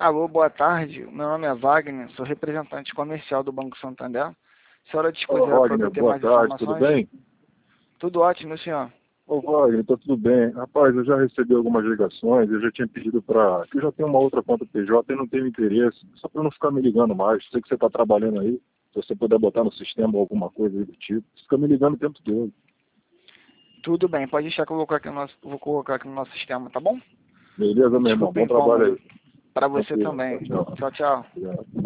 Alô, boa tarde. Meu nome é Wagner, sou representante comercial do Banco Santander. A senhora Ô, dispuser para Wagner, obter boa mais tarde, tudo informações? bem? Tudo ótimo, senhor. Ô, Wagner, tá tudo bem. Rapaz, eu já recebi algumas ligações, eu já tinha pedido para... que eu já tenho uma outra conta PJ e não tenho interesse, só para não ficar me ligando mais. Sei que você está trabalhando aí, se você puder botar no sistema alguma coisa aí do tipo. Você fica me ligando o tempo todo. Tudo bem, pode deixar que eu vou colocar aqui no nosso sistema, tá bom? Beleza, Me meu irmão? desculpa o Bom trabalho incômodo. aí. Para você Tranquilo. também. Tchau, tchau. Tchau, tchau. Obrigado.